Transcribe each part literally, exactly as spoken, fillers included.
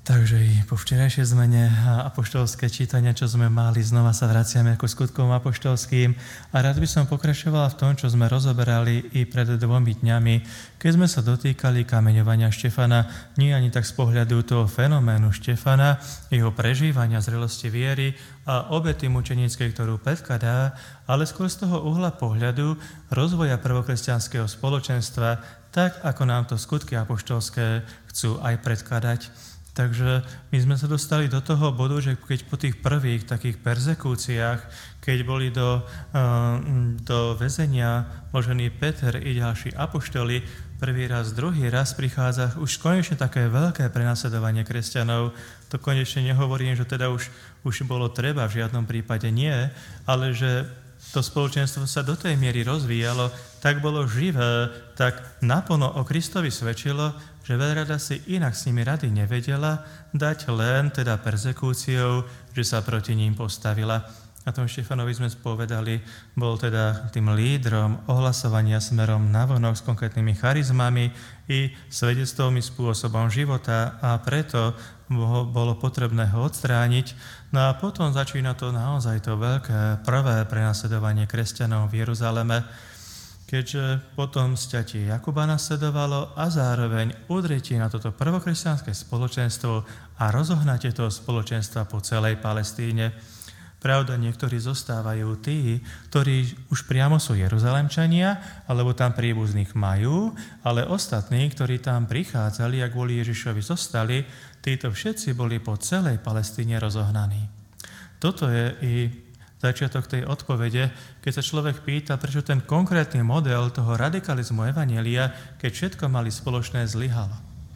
Takže i po včerajšej zmene a apoštolské čítania, čo sme mali, znova sa vraciame ako skutkom apoštolským a rád by som pokračovala v tom, čo sme rozoberali i pred dvomi dňami, keď sme sa dotýkali kameňovania Štefana, nie ani tak z pohľadu toho fenoménu Štefana, jeho prežívania zrelosti viery a obety mučeníckej, ktorú predkladá, ale skôr z toho uhla pohľadu rozvoja prvokresťanského spoločenstva, tak ako nám to skutky apoštolské chcú aj predkladať. Takže my sme sa dostali do toho bodu, že keď po tých prvých takých perzekúciách, keď boli do, do väzenia vložení Peter i ďalší apoštoli, prvý raz, druhý raz prichádza už konečne také veľké prenasledovanie kresťanov. To konečne nehovorím, že teda už, už bolo treba, v žiadnom prípade nie, ale že to spoločenstvo sa do tej miery rozvíjalo, tak bolo živé, tak naplno o Kristovi svedčilo, že veľrada si inak s nimi rady nevedela dať len teda perzekúciou, že sa proti ním postavila. A tom Štefanovi sme spovedali, bol teda tým lídrom ohlasovania smerom navonok s konkrétnymi charizmami i svedectvami spôsobom života a preto bolo potrebné ho odstrániť. No a potom začína to naozaj to veľké prvé prenasledovanie kresťanov v Jeruzaleme, keďže potom sťatie Jakuba nasledovalo a zároveň udretie na toto prvokresťanské spoločenstvo a rozohnatie toho spoločenstva po celej Palestíne. Pravda, niektorí zostávajú tí, ktorí už priamo sú Jeruzalemčania, alebo tam príbuzných majú, ale ostatní, ktorí tam prichádzali a kvôli Ježišovi zostali, títo všetci boli po celej Palestíne rozohnaní. Toto je i začiatok tej odpovede, keď sa človek pýta, prečo ten konkrétny model toho radikalizmu evanjelia, keď všetko mali spoločné, zlyhalo.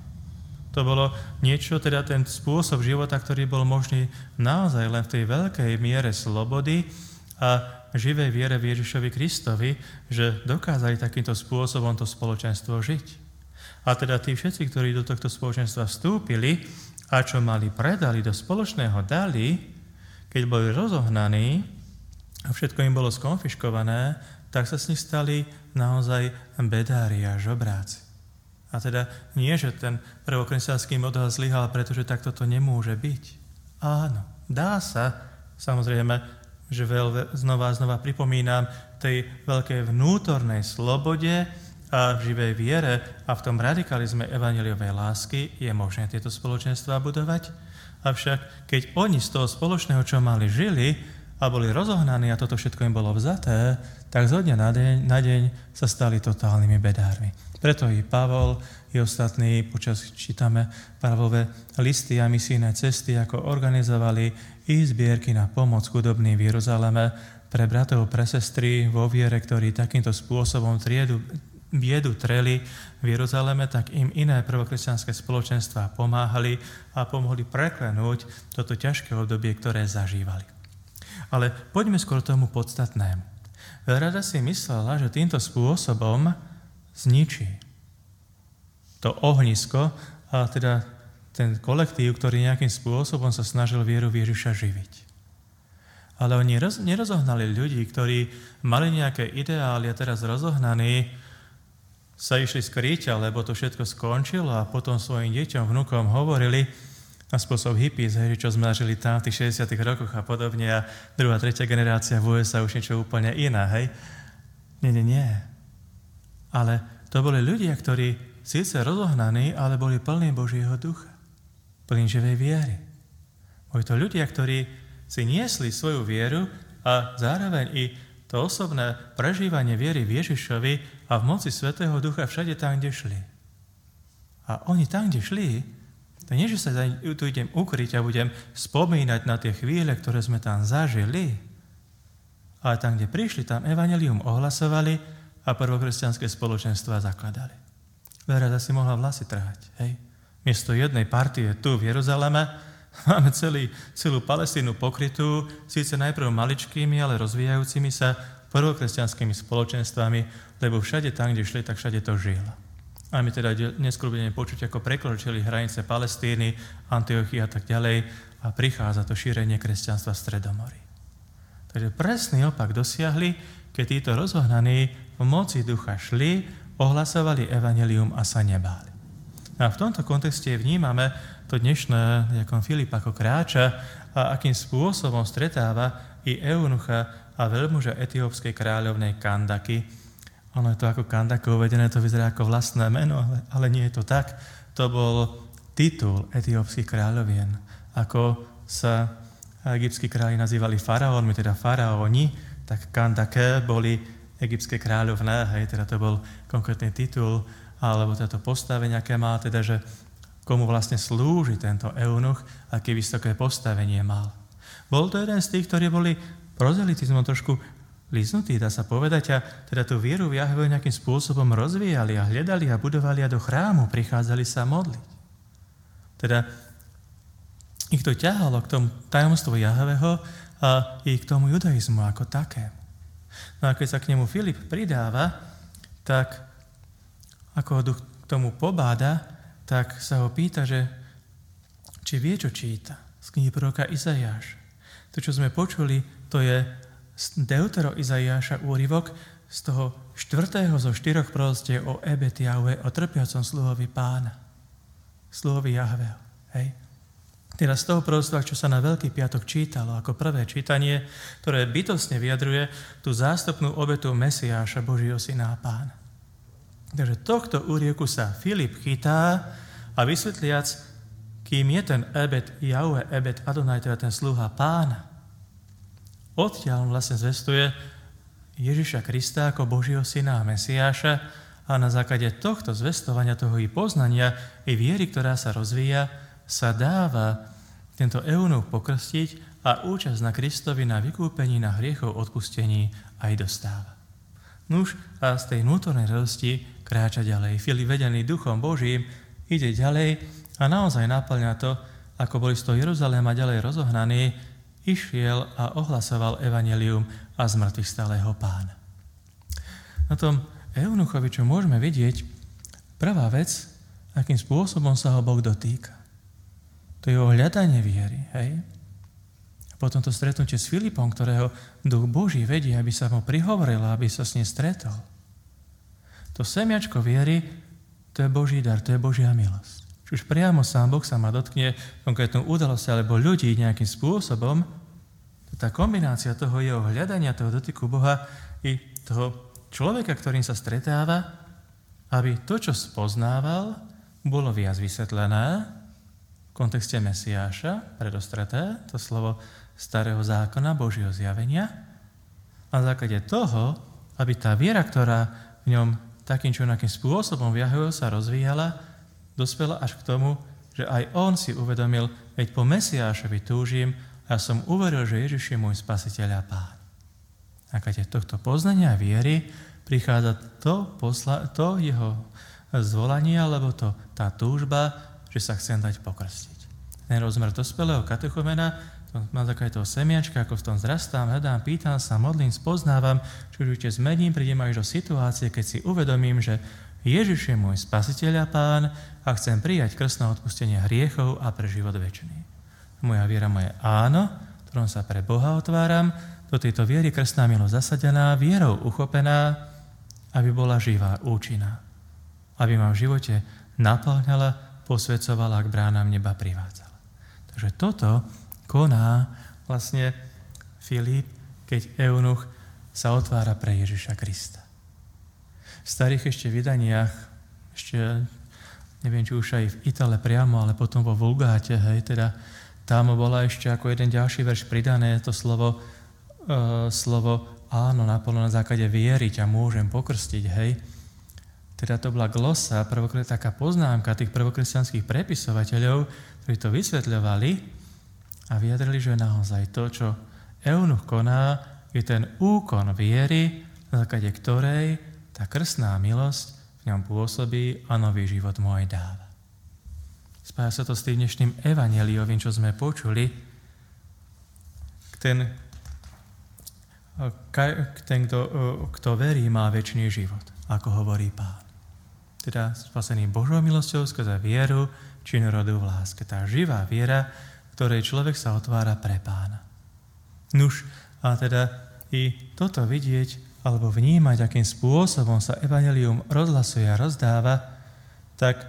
To bolo niečo, teda ten spôsob života, ktorý bol možný naozaj len v tej veľkej miere slobody a živej viere v Ježišovi Kristovi, že dokázali takýmto spôsobom to spoločenstvo žiť. A teda tí všetci, ktorí do tohto spoločenstva vstúpili a čo mali predali do spoločného dali, keď boli rozohnaní, a všetko im bolo skonfiškované, tak sa s nich stali naozaj bedári a žobráci. A teda nie, že ten prvokresťanský model zlyhal, pretože takto to nemôže byť. Áno, dá sa, samozrejme, že veľ, znova a znova pripomínam, tej veľkej vnútornej slobode a v živej viere a v tom radikalizme evanjeliovej lásky je možné tieto spoločenstvá budovať. Avšak keď oni z toho spoločného, čo mali, žili, a boli rozohnaní a toto všetko im bolo vzaté, tak zo dňa na deň, na deň sa stali totálnymi bedármi. Preto i Pavol, i ostatní, počas čítame Pavlové listy a misijné cesty, ako organizovali i zbierky na pomoc chudobným v Jeruzaleme pre bratov, pre sestry vo viere, ktorí takýmto spôsobom triedu, biedu treli v Jeruzaleme, tak im iné prvokresťanské spoločenstvá pomáhali a pomohli preklenúť toto ťažké obdobie, ktoré zažívali. Ale poďme skôr tomu podstatnému. Rada si myslela, že týmto spôsobom zničí to ohnisko a teda ten kolektív, ktorý nejakým spôsobom sa snažil vieru v Ježiša živiť. Ale oni roz, nerozohnali ľudí, ktorí mali nejaké ideály a teraz rozohnaní sa išli skryť, lebo to všetko skončilo a potom svojim deťom, vnukom hovorili na spôsob hippies, hej, čo sme žili tam v tých šesťdesiatych rokoch a podobne a druhá, tretia generácia v ú es á už niečo úplne iné, hej. Nie, nie, nie. Ale to boli ľudia, ktorí síce rozohnaní, ale boli plní Božieho ducha, plní živej viery. Boli to ľudia, ktorí si niesli svoju vieru a zároveň i to osobné prežívanie viery v Ježišovi a v moci Svätého Ducha všade tam, kde šli. A oni tam, kde šli, to nie, že sa tu idem ukryť a budem spomínať na tie chvíle, ktoré sme tam zažili, ale tam, kde prišli, tam evanjelium ohlasovali a prvokresťanské spoločenstvá zakladali. Rada si mohla vlasy trhať, hej? Miesto jednej partie tu v Jeruzaleme máme celý, celú Palestínu pokrytú, síce najprv maličkými, ale rozvíjajúcimi sa prvokresťanskými spoločenstvami, lebo všade tam, kde šli, tak všade to žilo. A my teda neskôr budeme počuť, ako prekročili hranice Palestíny, Antiochie a tak ďalej a prichádza to šírenie kresťanstva v Stredomorí. Takže presný opak dosiahli, keď títo rozohnaní v moci ducha šli, ohlasovali evanjelium a sa nebáli. A v tomto kontexte vnímame to dnešné diakon Filip ako kráča a akým spôsobom stretáva i eunucha a veľmuža etiópskej kráľovnej Kandaky. Ono je to ako Kandaka uvedené, to vyzerá ako vlastné meno, ale, ale nie je to tak. To bol titul etiópskych kráľovien. Ako sa egyptskí králi nazývali faraónmi, teda faraóni, tak Kandake boli egyptské kráľovné, hej, teda to bol konkrétny titul, alebo toto postavenie, aké má, teda, že komu vlastne slúži tento eunuch, aké vysoké postavenie mal. Bol to jeden z tých, ktorí boli prozelitizmom trošku líznutí, dá sa povedať, a teda tú vieru v Jahveho nejakým spôsobom rozvíjali a hľadali a budovali a do chrámu prichádzali sa modliť. Teda ich to ťahalo k tomu tajomstvu Jahveho a i k tomu judaizmu ako takému. No a keď sa k nemu Filip pridáva, tak ako ho duch k tomu pobáda, tak sa ho pýta, že či vie, čo číta z knihy proroka Izaiáša. To, čo sme počuli, to je z Deutero Izaiáša úryvok z toho štvrtého zo štyroch proroctiev o Ebed Jahve, o trpiacom sluhovi Pána. Sluhovi Jahveho. Hej. Teda z toho proroctva, čo sa na Veľký piatok čítalo ako prvé čítanie, ktoré bytostne vyjadruje tú zástupnú obetu Mesiáša, Božieho syna a Pána. Takže tohto úryvku sa Filip chytá a vysvetliac, kým je ten Ebed Jahve, Ebed Adonaj, teda ten sluha Pána, odtiaľ on vlastne zvestuje Ježiša Krista ako Božieho syna a Mesiáša a na základe tohto zvestovania, toho i poznania, i viery, ktorá sa rozvíja, sa dáva tento eunuch pokrstiť a účasť na Kristovi na vykúpení, na hriechov odpustení aj dostáva. Nuž a z tej vnútornej radosti kráča ďalej. Filip, vedený Duchom Božím, ide ďalej a naozaj naplňa to, ako boli z toho Jeruzaléma ďalej rozohnaní, išiel a ohlasoval evanjelium a zmrtvých stálého Pána. Na tom eunuchovi, čo môžeme vidieť, prvá vec, akým spôsobom sa ho Boh dotýka. To je jeho hľadanie viery, hej? A potom to stretnutie s Filipom, ktorého Duch Boží vedie, aby sa mu prihovoril, aby sa s ním stretol. To semiačko viery, to je Boží dar, to je Božia milosť. Či už priamo sám Boh sa ma dotkne konkrétnu udalosť alebo ľudí nejakým spôsobom, tá kombinácia toho jeho hľadania, toho dotyku Boha i toho človeka, ktorým sa stretáva, aby to, čo spoznával, bolo viac vysvetlené v kontexte Mesiáša, predostreté, to slovo starého zákona, Božieho zjavenia, a na základe toho, aby tá viera, ktorá v ňom takým či onakým spôsobom v Jahveho sa rozvíjala, dospela až k tomu, že aj on si uvedomil, veď po Mesiášovi túžim a som uveril, že Ježiš je môj spasiteľ a Pán. A keď je tohto poznania viery prichádza to, posla, to jeho zvolanie, alebo to, tá túžba, že sa chcem dať pokrstiť. Ten rozmer dospelého katechumena, to má základe toho semiačka, ako v tom zrastám, hľadám, pýtam sa, modlím, spoznávam, či už určite zmením, prídem až do situácie, keď si uvedomím, že Ježiš je môj spasiteľ a Pán a chcem prijať krstné odpustenie hriechov a pre život večný. Moja viera moje áno, ktorom sa pre Boha otváram, do tejto viery krstná milosť zasadená, vierou uchopená, aby bola živá, účinná. Aby ma v živote naplňala, posvedcovala, k bránam neba privádzala. Takže toto koná vlastne Filip, keď eunuch sa otvára pre Ježiša Krista. V starých ešte vydaniach, ešte neviem, či už aj v Itale priamo, ale potom vo Vulgáte, hej, teda tam bola ešte ako jeden ďalší verš pridané to slovo, e, slovo áno, naplno na základe viery ťa môžem pokrstiť, hej. Teda to bola glosa, taká poznámka tých prvokresťanských prepisovateľov, ktorí to vysvetľovali a vyjadrili, že naozaj to, čo eunuch koná, je ten úkon viery, na základe ktorej tá krstná milosť v ňom pôsobí a nový život môj dáva. Spája sa to s tým dnešným evanjeliovým, čo sme počuli. Ten, ten kto, kto verí, má večný život, ako hovorí Pán. Teda spasený Božou milosťou skrze vieru, činorodu v láske. Tá živá viera, ktorej človek sa otvára pre Pána. Nuž, a teda i toto vidieť, alebo vnímať, akým spôsobom sa evanjelium rozhlasuje a rozdáva, tak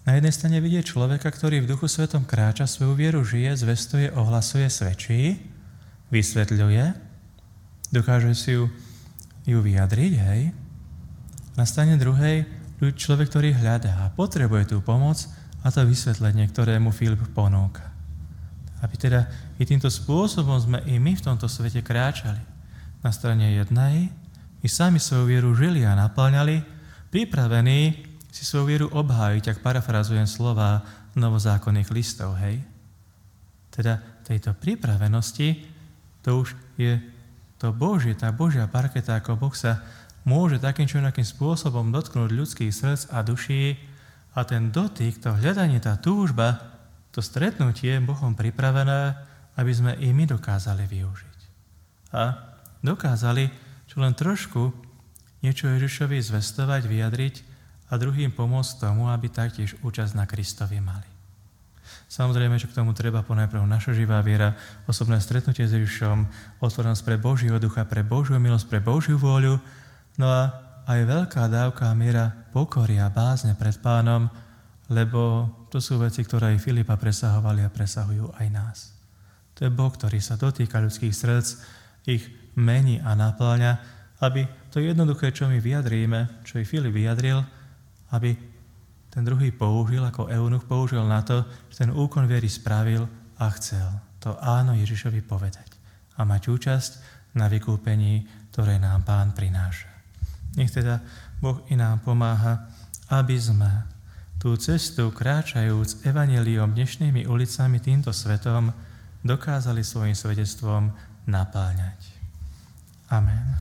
Na jednej strane vidieť človeka, ktorý v Duchu Svetom kráča, svoju vieru žije, zvestuje, ohlasuje, svedčí, vysvetľuje, dokáže si ju, ju vyjadriť, hej. Na strane druhej človek, ktorý hľadá a potrebuje tú pomoc a to vysvetlenie, ktoré mu Filip ponúka. Aby teda i týmto spôsobom sme i my v tomto svete kráčali. Na strane jednej i sami svoju vieru žili a naplňali, pripravení si svoju vieru obhájiť, ak parafrazujem slova novozákonných listov, hej? Teda tejto pripravenosti, to už je to Božie, tá Božia parketa, ako Boh sa môže takým či onakým spôsobom dotknúť ľudských srdc a duší a ten dotyk, to hľadanie, tá túžba, to stretnutie je Bohom pripravené, aby sme i my dokázali využiť. A dokázali čo len trošku niečo Ježišovi zvestovať, vyjadriť a druhým pomôcť tomu, aby taktiež účasť na Kristovi mali. Samozrejme, že k tomu treba ponajprv naša živá viera, osobné stretnutie s Ježišom, otvorenosť pre Božieho ducha, pre Božiu milosť, pre Božiu vôľu, no a aj veľká dávka a miera pokory a bázne pred Pánom, lebo to sú veci, ktoré aj Filipa presahovali a presahujú aj nás. To je Boh, ktorý sa dotýka ľudských srdc, ich mení a naplňa, aby to jednoduché, čo my vyjadríme, čo i Filip vyjadril, aby ten druhý použil, ako eunuch použil na to, že ten úkon viery spravil a chcel to áno Ježišovi povedať a mať účasť na vykúpení, ktoré nám Pán prináša. Nech teda Boh i nám pomáha, aby sme tú cestu, kráčajúc evanjeliom dnešnými ulicami týmto svetom, dokázali svojim svedectvom napáľať. Amen.